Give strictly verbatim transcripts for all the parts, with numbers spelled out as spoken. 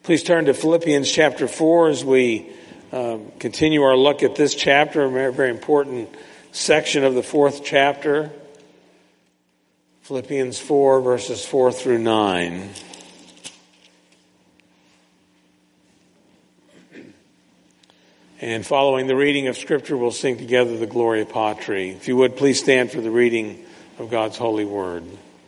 Please turn to Philippians chapter four as we uh, continue our look at this chapter, a very, very important section of the fourth chapter. Philippians four, verses four through nine. And following the reading of Scripture, we'll sing together the Gloria Patri. If you would, please stand for the reading of God's holy word.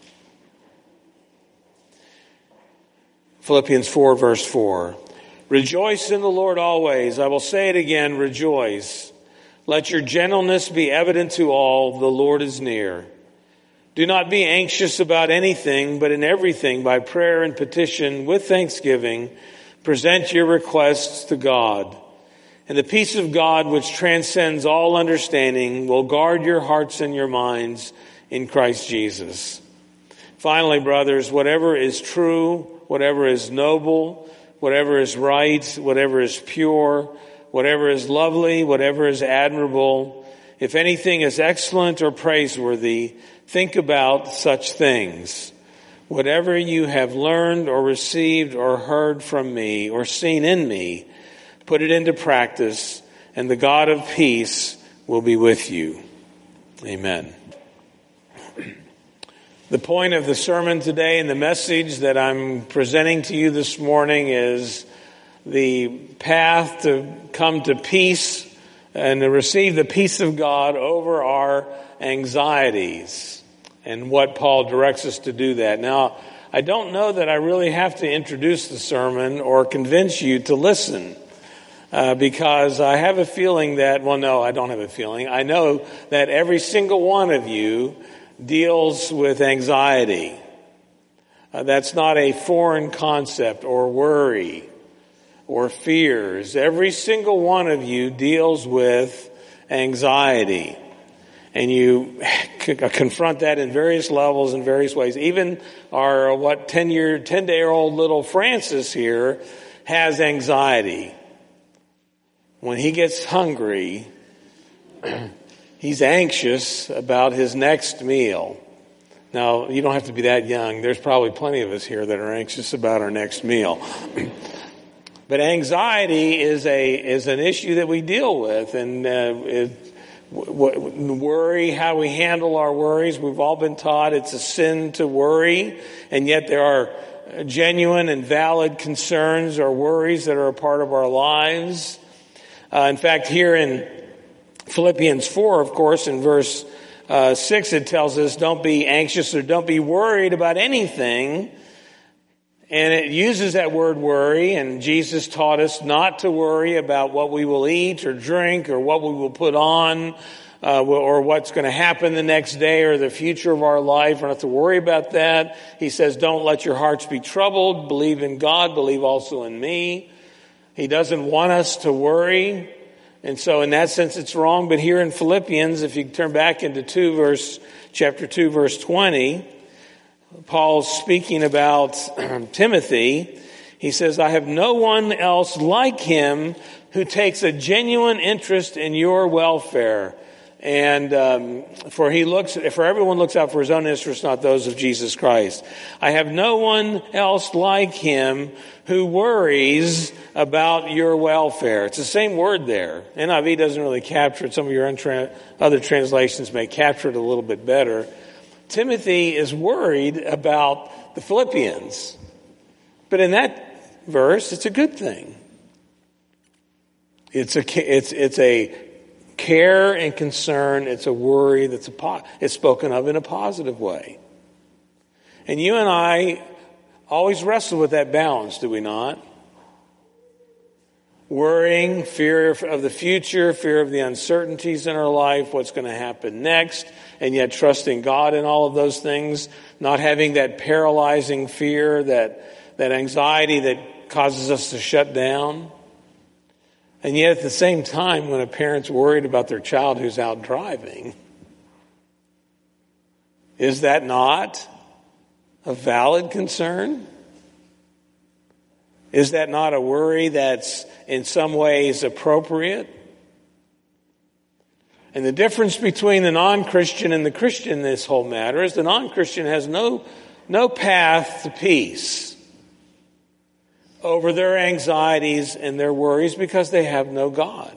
Philippians four, verse four. Rejoice in the Lord always. I will say it again, rejoice. Let your gentleness be evident to all. The Lord is near. Do not be anxious about anything, but in everything, by prayer and petition, with thanksgiving, present your requests to God. And the peace of God, which transcends all understanding, will guard your hearts and your minds in Christ Jesus. Finally, brothers, whatever is true, whatever is noble, whatever is right, whatever is pure, whatever is lovely, whatever is admirable, if anything is excellent or praiseworthy, think about such things. Whatever you have learned or received or heard from me or seen in me, put it into practice, and the God of peace will be with you. Amen. The point of the sermon today and the message that I'm presenting to you this morning is the path to come to peace and to receive the peace of God over our anxieties, and what Paul directs us to do that. Now, I don't know that I really have to introduce the sermon or convince you to listen. Uh, because I have a feeling that, well, no, I don't have a feeling. I know that every single one of you deals with anxiety. Uh, that's not a foreign concept or worry or fears. Every single one of you deals with anxiety. And you confront that in various levels, in various ways. Even our, what, ten-year, ten-day-old little Francis here has anxiety. When he gets hungry, he's anxious about his next meal. Now, you don't have to be that young. There's probably plenty of us here that are anxious about our next meal. But anxiety is a is an issue that we deal with, and uh, it, w- w- worry, how we handle our worries. We've all been taught it's a sin to worry, and yet there are genuine and valid concerns or worries that are a part of our lives. Uh, in fact, here in Philippians four, of course, in verse uh, six, it tells us don't be anxious or don't be worried about anything. And it uses that word worry, and Jesus taught us not to worry about what we will eat or drink or what we will put on uh, or what's going to happen the next day or the future of our life. We're not to worry about that. He says, don't let your hearts be troubled. Believe in God. Believe also in me. He doesn't want us to worry. And so in that sense, it's wrong. But here in Philippians, if you turn back into two verse, chapter two, verse twenty, Paul's speaking about Timothy. He says, I have no one else like him who takes a genuine interest in your welfare. And um, for he looks, for everyone looks out for his own interests, not those of Jesus Christ. I have no one else like him who worries about your welfare. It's the same word there. N I V doesn't really capture it. Some of your untra- other translations may capture it a little bit better. Timothy is worried about the Philippians. But in that verse, it's a good thing. It's a, it's, it's a care and concern. It's a worry that's a po- it's spoken of in a positive way. And you and I always wrestle with that balance, do we not? Worrying, fear of the future, fear of the uncertainties in our life, what's going to happen next, and yet trusting God in all of those things, not having that paralyzing fear, that, that anxiety that causes us to shut down. And yet at the same time, when a parent's worried about their child who's out driving, is that not a valid concern? Is that not a worry that's in some ways appropriate? And the difference between the non-Christian and the Christian in this whole matter is the non-Christian has no, no path to peace. over their anxieties and their worries because they have no God.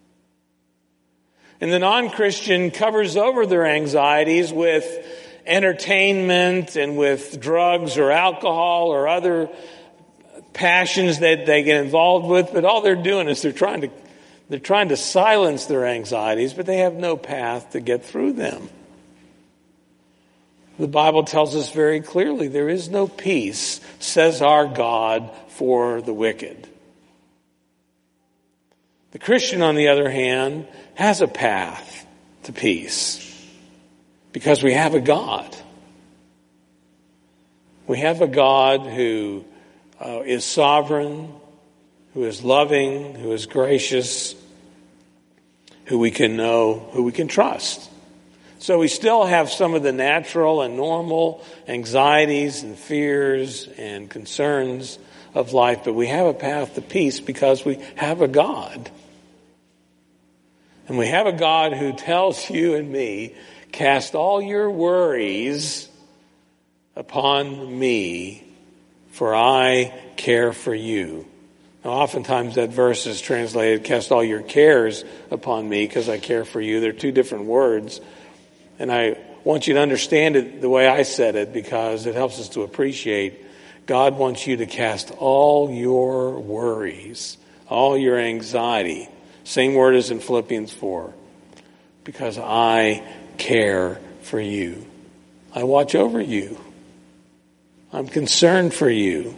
And the non-Christian covers over their anxieties with entertainment and with drugs or alcohol or other passions that they get involved with, but all they're doing is they're trying to they're trying to silence their anxieties, but they have no path to get through them. The Bible tells us very clearly there is no peace, says our God, for the wicked. The Christian, on the other hand, has a path to peace because we have a God. We have a God who uh, is sovereign, who is loving, who is gracious, who we can know, who we can trust. So we still have some of the natural and normal anxieties and fears and concerns of life, but we have a path to peace because we have a God. And we have a God who tells you and me, cast all your worries upon me, for I care for you. Now, oftentimes that verse is translated, cast all your cares upon me because I care for you. They're two different words. And I want you to understand it the way I said it because it helps us to appreciate God wants you to cast all your worries, all your anxiety. Same word as in Philippians four. Because I care for you. I watch over you. I'm concerned for you.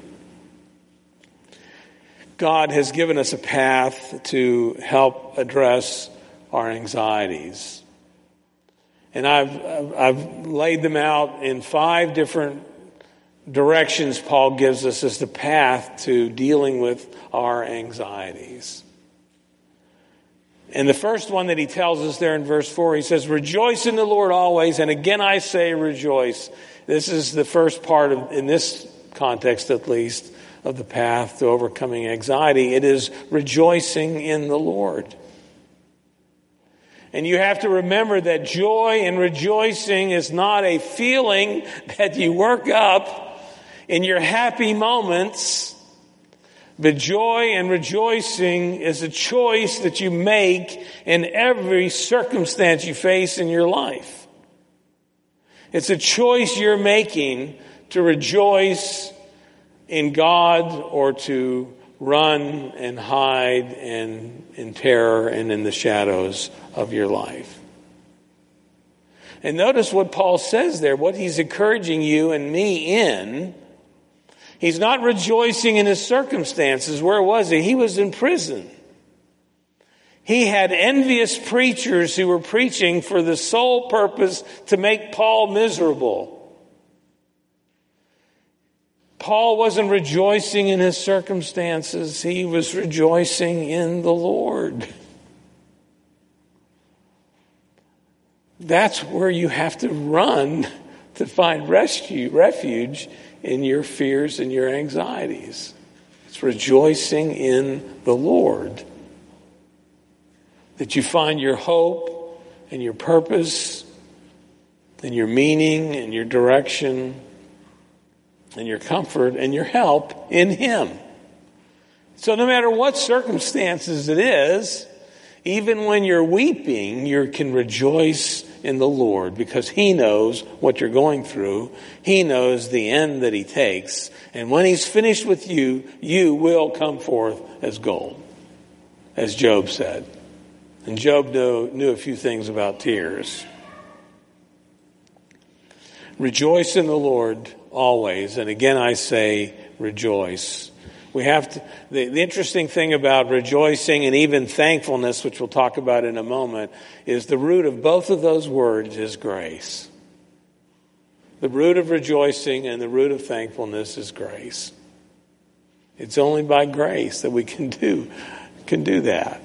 God has given us a path to help address our anxieties. And I've, I've laid them out in five different directions Paul gives us as the path to dealing with our anxieties. And the first one that he tells us there in verse four, he says, rejoice in the Lord always. And again, I say rejoice. This is the first part of, in this context at least, of the path to overcoming anxiety. It is rejoicing in the Lord. And you have to remember that joy and rejoicing is not a feeling that you work up in your happy moments. But joy and rejoicing is a choice that you make in every circumstance you face in your life. It's a choice you're making to rejoice in God or to run and hide and in terror and in the shadows of your life. And notice what Paul says there, what he's encouraging you and me in. He's not rejoicing in his circumstances. Where was he? He was in prison. He had envious preachers who were preaching for the sole purpose to make Paul miserable. Paul wasn't rejoicing in his circumstances. He was rejoicing in the Lord. That's where you have to run to find rescue, refuge in your fears and your anxieties. It's rejoicing in the Lord. That you find your hope and your purpose and your meaning and your direction and your comfort and your help in Him. So no matter what circumstances it is, even when you're weeping, you can rejoice in the Lord because He knows what you're going through. He knows the end that He takes. And when He's finished with you, you will come forth as gold, as Job said. And Job knew, knew a few things about tears. Rejoice in the Lord always. And again, I say rejoice. We have to, the, the interesting thing about rejoicing and even thankfulness, which we'll talk about in a moment, is the root of both of those words is grace. The root of rejoicing and the root of thankfulness is grace. It's only by grace that we can do, can do that.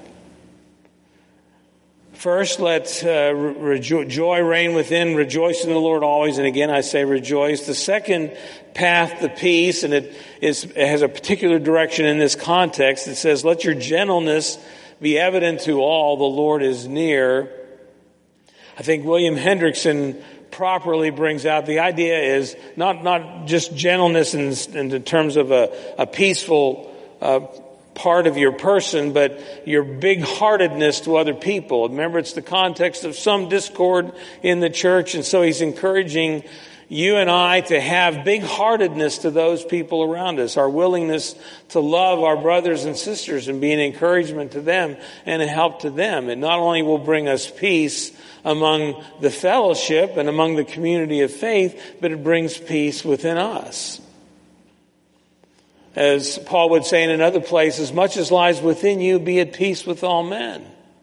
First, let uh, rejo- joy reign within. Rejoice in the Lord always. And again, I say rejoice. The second path to peace, and it, is, it has a particular direction in this context. It says, let your gentleness be evident to all. The Lord is near. I think William Hendrickson properly brings out, the idea is not, not just gentleness in, in terms of a, a peaceful uh, part of your person, but your big-heartedness to other people. Remember, it's the context of some discord in the church, and so he's encouraging you and I to have big-heartedness to those people around us, our willingness to love our brothers and sisters and be an encouragement to them and a help to them. It not only will bring us peace among the fellowship and among the community of faith, but it brings peace within us. As Paul would say in another place, as much as lies within you, be at peace with all men.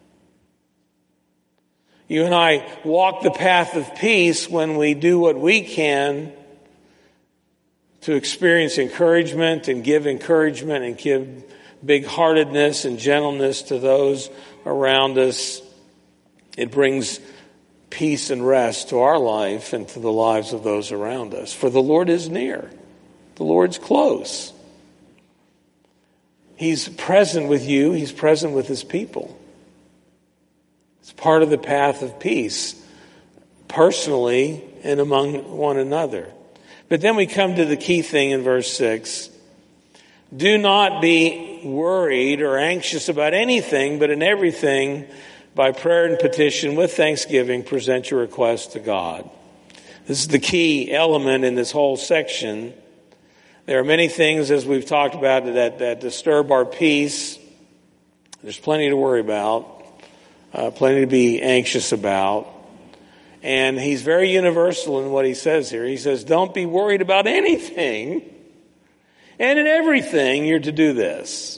You and I walk the path of peace when we do what we can to experience encouragement and give encouragement and give big-heartedness and gentleness to those around us. It brings peace and rest to our life and to the lives of those around us. For the Lord is near. The Lord's close. He's present with you. He's present with his people. It's part of the path of peace, personally and among one another. But then we come to the key thing in verse six. Do not be worried or anxious about anything, but in everything, by prayer and petition, with thanksgiving, present your requests to God. This is the key element in this whole section. There are many things, as we've talked about, that, that disturb our peace. There's plenty to worry about. Uh, plenty to be anxious about. And he's very universal in what he says here. He says, don't be worried about anything. And in everything, you're to do this.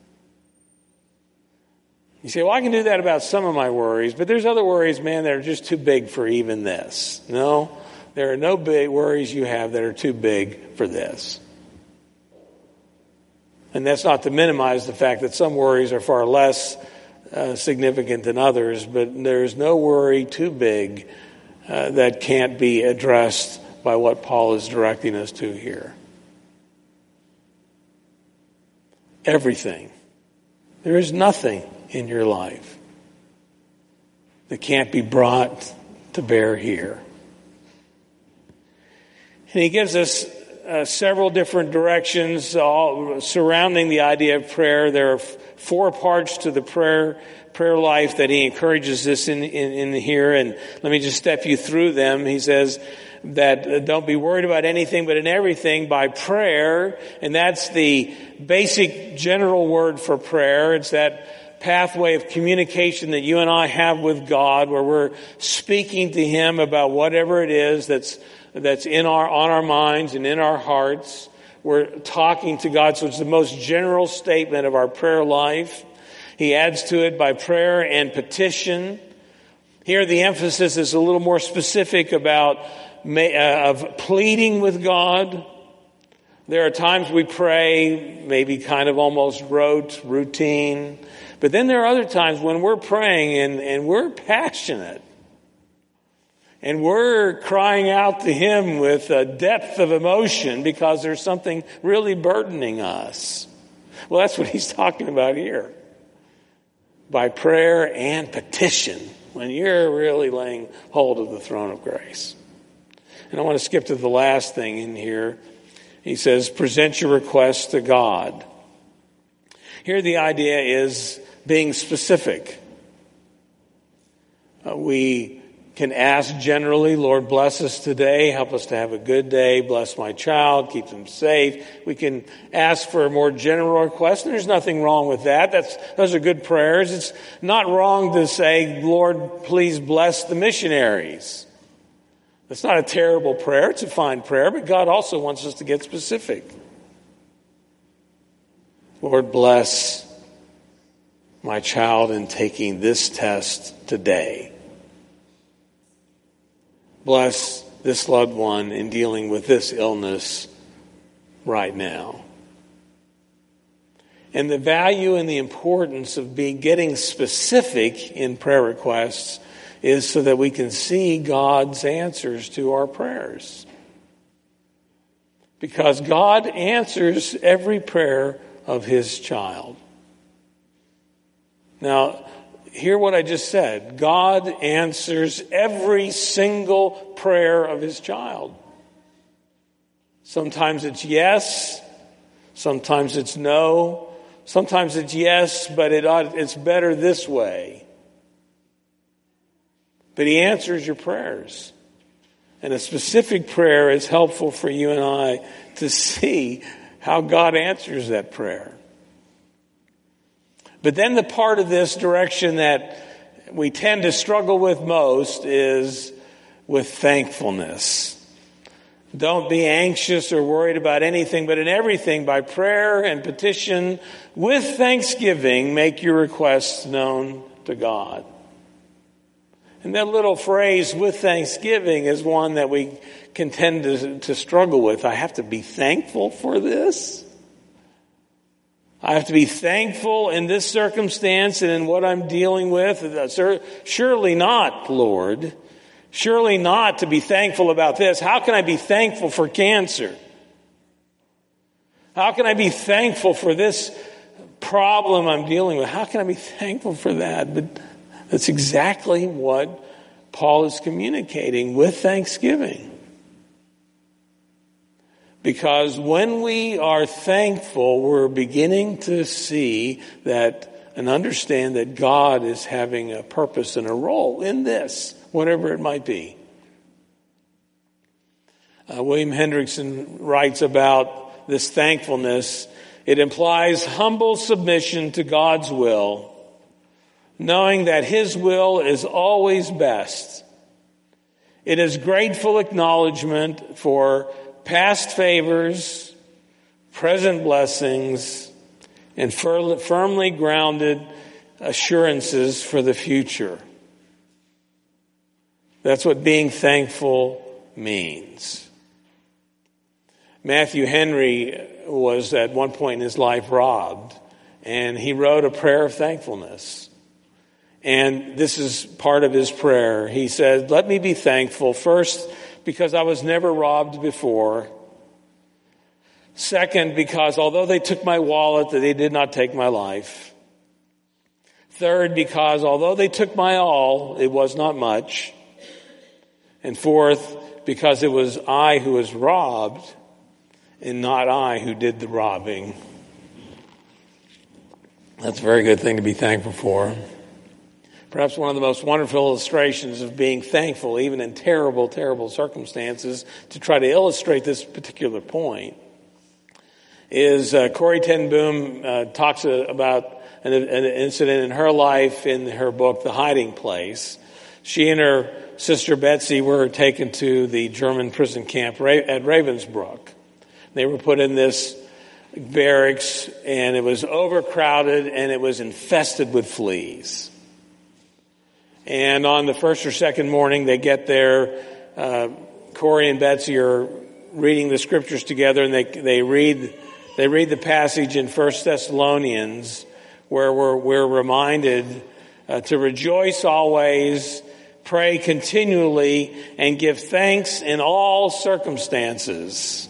You say, well, I can do that about some of my worries, but there's other worries, man, that are just too big for even this. No, there are no big worries you have that are too big for this. And that's not to minimize the fact that some worries are far less Uh, significant than others, but there's no worry too big uh, that can't be addressed by what Paul is directing us to here. Everything. There is nothing in your life that can't be brought to bear here. And he gives us uh, several different directions all surrounding the idea of prayer. There are f- four parts to the prayer prayer life that he encourages us in, in, in here. And let me just step you through them. He says that uh, don't be worried about anything, but in everything by prayer. And that's the basic general word for prayer. It's that pathway of communication that you and I have with God, where we're speaking to him about whatever it is that's that's in our on our minds and in our hearts. We're talking to God, so it's the most general statement of our prayer life. He adds to it by prayer and petition. Here the emphasis is a little more specific about uh, of pleading with God. There are times we pray, maybe kind of almost rote, routine. But then there are other times when we're praying and, and we're passionate. And we're crying out to him with a depth of emotion because there's something really burdening us. Well, that's what he's talking about here. By prayer and petition, when you're really laying hold of the throne of grace. And I want to skip to the last thing in here. He says, present your requests to God. Here the idea is being specific. Uh, we can ask generally, Lord, bless us today. Help us to have a good day. Bless my child. Keep them safe. We can ask for a more general request. And there's nothing wrong with that. That's, those are good prayers. It's not wrong to say, Lord, please bless the missionaries. That's not a terrible prayer. It's a fine prayer, but God also wants us to get specific. Lord, bless my child in taking this test today. Bless this loved one in dealing with this illness right now. And the value and the importance of being getting specific in prayer requests is so that we can see God's answers to our prayers. Because God answers every prayer of his child. Now, hear what I just said. God answers every single prayer of his child. Sometimes it's yes. Sometimes it's no. Sometimes it's yes, but it ought, it's better this way. But he answers your prayers. And a specific prayer is helpful for you and I to see how God answers that prayer. But then the part of this direction that we tend to struggle with most is with thankfulness. Don't be anxious or worried about anything, but in everything, by prayer and petition, with thanksgiving, make your requests known to God. And that little phrase, with thanksgiving, is one that we can tend to, to struggle with. I have to be thankful for this. I have to be thankful in this circumstance and in what I'm dealing with. Surely not, Lord. Surely not to be thankful about this. How can I be thankful for cancer? How can I be thankful for this problem I'm dealing with? How can I be thankful for that? But that's exactly what Paul is communicating with thanksgiving. Because when we are thankful, we're beginning to see that and understand that God is having a purpose and a role in this, whatever it might be. Uh, William Hendrickson writes about this thankfulness. It implies humble submission to God's will, knowing that his will is always best. It is grateful acknowledgement for past favors, present blessings, and fir- firmly grounded assurances for the future. That's what being thankful means. Matthew Henry was at one point in his life robbed, and he wrote a prayer of thankfulness. And this is part of his prayer. He said, "Let me be thankful, first, because I was never robbed before. Second, because although they took my wallet, they did not take my life. Third, because although they took my all, it was not much. And fourth, because it was I who was robbed and not I who did the robbing." That's a very good thing to be thankful for. Perhaps one of the most wonderful illustrations of being thankful, even in terrible, terrible circumstances, to try to illustrate this particular point, is uh, Corrie ten Boom uh, talks uh, about an, an incident in her life in her book, The Hiding Place. She and her sister Betsy were taken to the German prison camp at Ravensbrück. They were put in this barracks, and it was overcrowded, and it was infested with fleas. And on the first or second morning they get there, uh, Corrie and Betsy are reading the scriptures together, and they they read they read the passage in First Thessalonians where we're, we're reminded uh, to rejoice always, pray continually, and give thanks in all circumstances.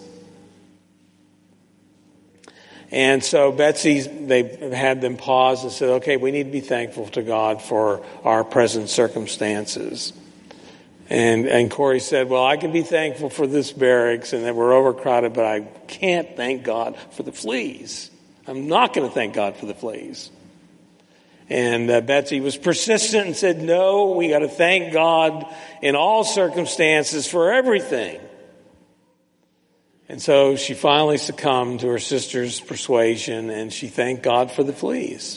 And so Betsy, they had them pause and said, okay, we need to be thankful to God for our present circumstances. And, and Corrie said, well, I can be thankful for this barracks and that we're overcrowded, but I can't thank God for the fleas. I'm not going to thank God for the fleas. And uh, Betsy was persistent and said, no, we got to thank God in all circumstances for everything. And so she finally succumbed to her sister's persuasion, and she thanked God for the fleas.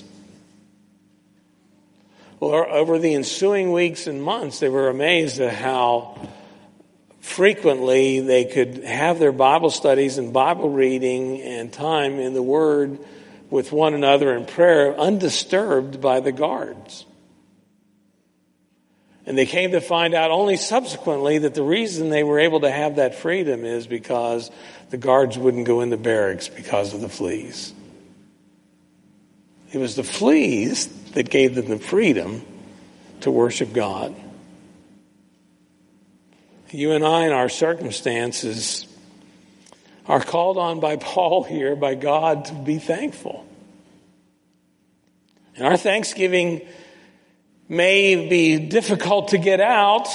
Well, over the ensuing weeks and months, they were amazed at how frequently they could have their Bible studies and Bible reading and time in the Word with one another in prayer, undisturbed by the guards. And they came to find out only subsequently that the reason they were able to have that freedom is because the guards wouldn't go in the barracks because of the fleas. It was the fleas that gave them the freedom to worship God. You and I, in our circumstances, are called on by Paul here, by God, to be thankful. And our thanksgiving may be difficult to get out,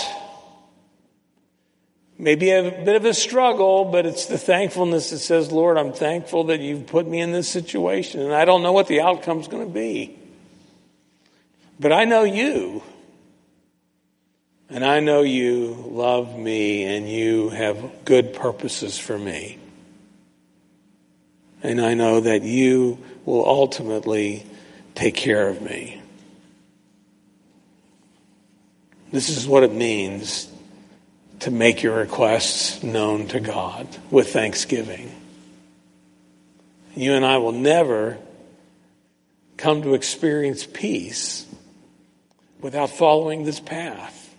maybe a bit of a struggle, but it's the thankfulness that says, Lord, I'm thankful that you've put me in this situation, and I don't know what the outcome's going to be. But I know you, and I know you love me, and you have good purposes for me. And I know that you will ultimately take care of me. This is what it means to make your requests known to God with thanksgiving. You and I will never come to experience peace without following this path,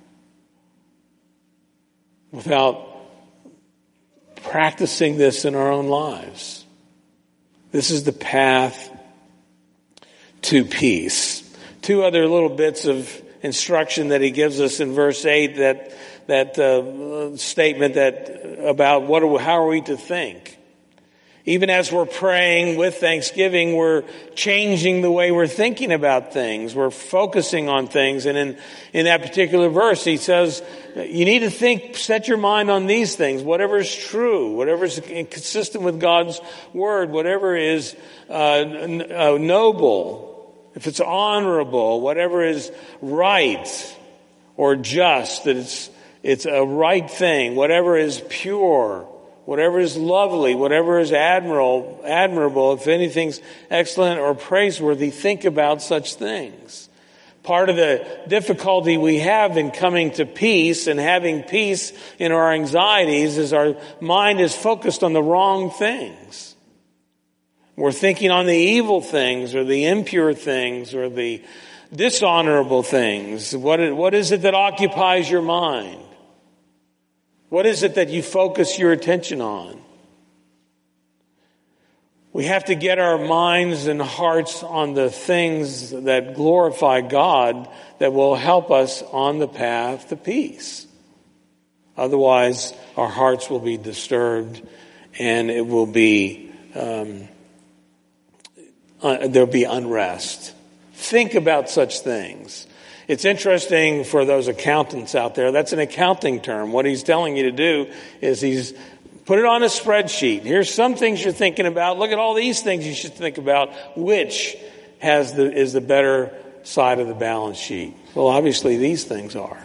without practicing this in our own lives. This is the path to peace. Two other little bits of instruction that he gives us in verse eight, that that uh, statement that about what are, how are we to think. Even as we're praying with thanksgiving, we're changing the way we're thinking about things. We're focusing on things. And in, in that particular verse, he says, you need to think, set your mind on these things. Whatever is true, whatever is consistent with God's word, whatever is uh, uh, noble, if it's honorable, whatever is right or just, that it's, it's a right thing, whatever is pure, whatever is lovely, whatever is admirable, admirable, if anything's excellent or praiseworthy, think about such things. Part of the difficulty we have in coming to peace and having peace in our anxieties is our mind is focused on the wrong things. We're thinking on the evil things or the impure things or the dishonorable things. What, what is it that occupies your mind? What is it that you focus your attention on? We have to get our minds and hearts on the things that glorify God, that will help us on the path to peace. Otherwise, our hearts will be disturbed, and it will be um, uh, there'll be unrest. Think about such things. It's interesting for those accountants out there. That's an accounting term. What he's telling you to do is he's put it on a spreadsheet. Here's some things you're thinking about. Look at all these things you should think about. Which has the is the better side of the balance sheet? Well, obviously these things are.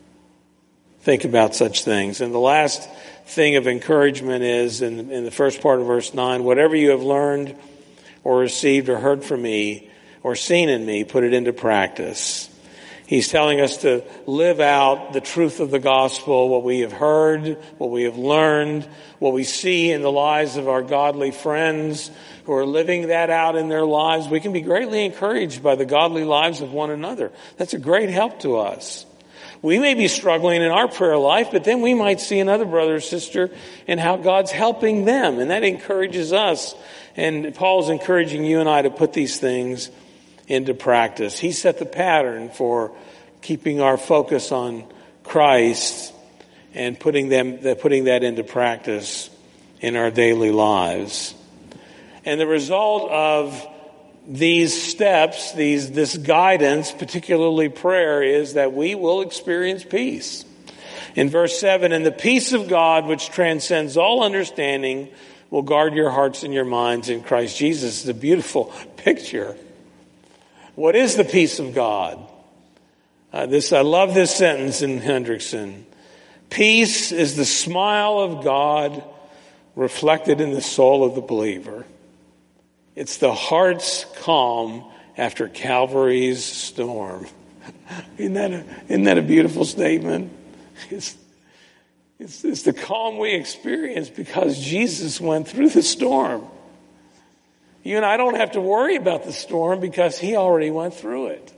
Think about such things. And the last thing of encouragement is in, in the first part of verse nine, whatever you have learned or received or heard from me or seen in me, put it into practice. He's telling us to live out the truth of the gospel, what we have heard, what we have learned, what we see in the lives of our godly friends who are living that out in their lives. We can be greatly encouraged by the godly lives of one another. That's a great help to us. We may be struggling in our prayer life, but then we might see another brother or sister and how God's helping them, and that encourages us. And Paul's encouraging you and I to put these things into practice. He set the pattern for keeping our focus on Christ and putting them, putting that into practice in our daily lives. And the result of these steps, these, this guidance, particularly prayer, is that we will experience peace. In verse seven, and the peace of God, which transcends all understanding, will guard your hearts and your minds in Christ Jesus. It's a beautiful picture. What is the peace of God? Uh, this I love this sentence in Hendrickson. Peace is the smile of God reflected in the soul of the believer. It's the heart's calm after Calvary's storm. Isn't that a, isn't that a beautiful statement? It's, it's, it's the calm we experience because Jesus went through the storm. You and I don't have to worry about the storm because he already went through it.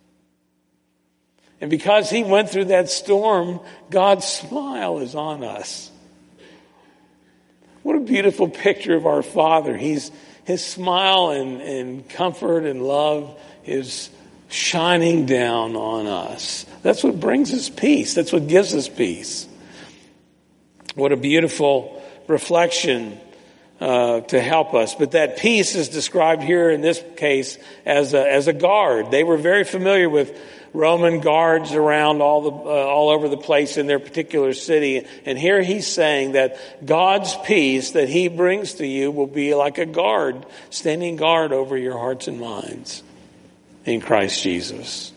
And because he went through that storm, God's smile is on us. What a beautiful picture of our Father. He's, his smile and, and comfort and love is shining down on us. That's what brings us peace. That's what gives us peace. What a beautiful reflection uh, to help us. But that peace is described here in this case as a, as a guard. They were very familiar with Roman guards around all the uh, all over the place in their particular city. And here he's saying that God's peace that he brings to you will be like a guard, standing guard over your hearts and minds in Christ Jesus.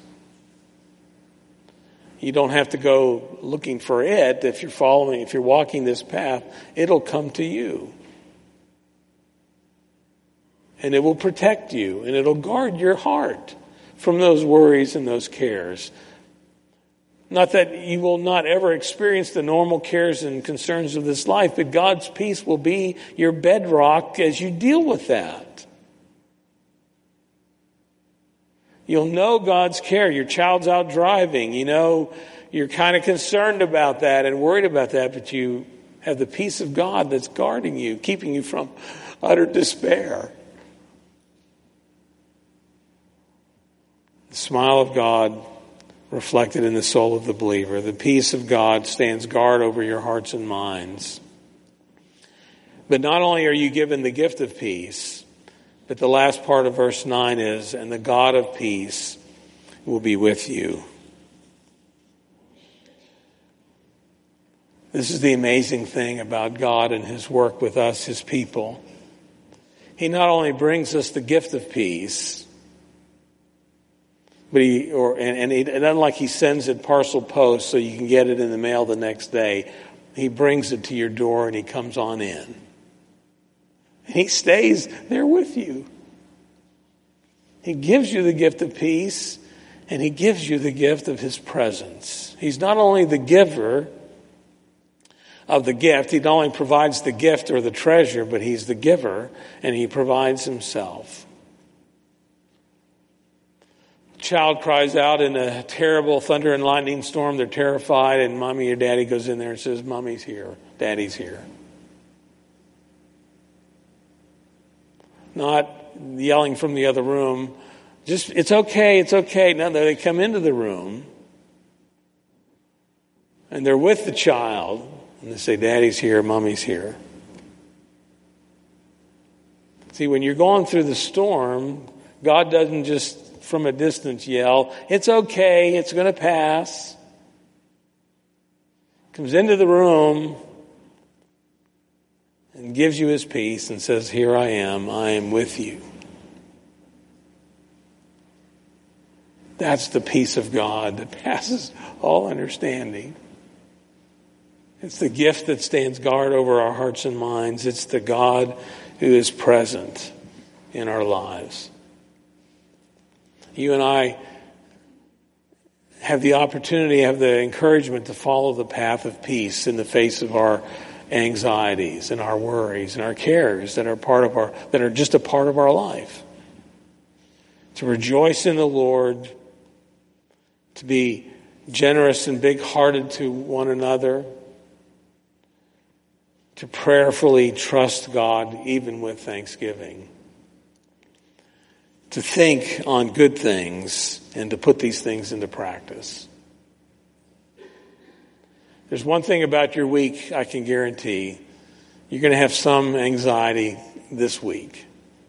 You don't have to go looking for it. If you're following, if you're walking this path, it'll come to you. And it will protect you, and it'll guard your heart from those worries and those cares. Not that you will not ever experience the normal cares and concerns of this life, but God's peace will be your bedrock as you deal with that. You'll know God's care. Your child's out driving. You know, you're kind of concerned about that and worried about that, but you have the peace of God that's guarding you, keeping you from utter despair. The smile of God reflected in the soul of the believer. The peace of God stands guard over your hearts and minds. But not only are you given the gift of peace, but the last part of verse nine is, and the God of peace will be with you. This is the amazing thing about God and his work with us, his people. He not only brings us the gift of peace, But he, or and, and, he, and unlike he sends it parcel post so you can get it in the mail the next day, he brings it to your door and he comes on in. He stays there with you. He gives you the gift of peace, and he gives you the gift of his presence. He's not only the giver of the gift, he not only provides the gift or the treasure, but he's the giver, and he provides himself. Child cries out in a terrible thunder and lightning storm. They're terrified, and mommy or daddy goes in there and says, Mommy's here, daddy's here. Not yelling from the other room, just, it's okay, it's okay. No, they come into the room, and they're with the child, and they say, Daddy's here, Mommy's here. See, when you're going through the storm, God doesn't just from a distance yell, it's okay, it's going to pass. Comes into the room and gives you his peace and says, here I am, I am with you. That's the peace of God that passes all understanding. It's the gift that stands guard over our hearts and minds. It's the God who is present in our lives. You and I have the opportunity, have the encouragement to follow the path of peace in the face of our anxieties and our worries and our cares that are part of our, that are just a part of our life. To rejoice in the Lord, to be generous and big-hearted to one another, to prayerfully trust God even with thanksgiving. To think on good things and to put these things into practice. There's one thing about your week I can guarantee. You're going to have some anxiety this week.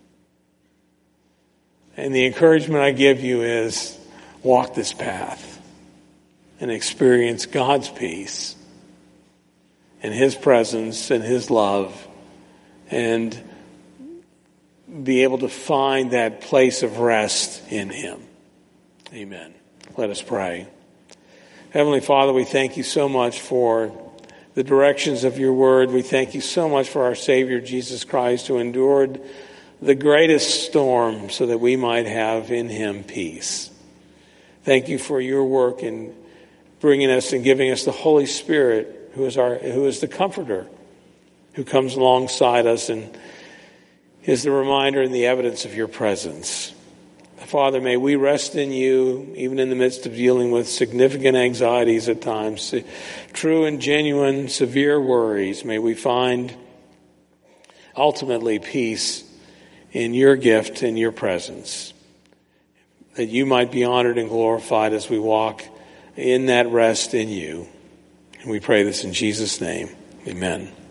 And the encouragement I give you is walk this path and experience God's peace and his presence and his love, and be able to find that place of rest in him. Amen. Let us pray. Heavenly Father, we thank you so much for the directions of your word. We thank you so much for our Savior, Jesus Christ, who endured the greatest storm so that we might have in him peace. Thank you for your work in bringing us and giving us the Holy Spirit, who is our, who is the Comforter, who comes alongside us and is the reminder and the evidence of your presence. Father, may we rest in you, even in the midst of dealing with significant anxieties at times, true and genuine, severe worries. May we find ultimately peace in your gift and your presence, that you might be honored and glorified as we walk in that rest in you. And we pray this in Jesus' name. Amen.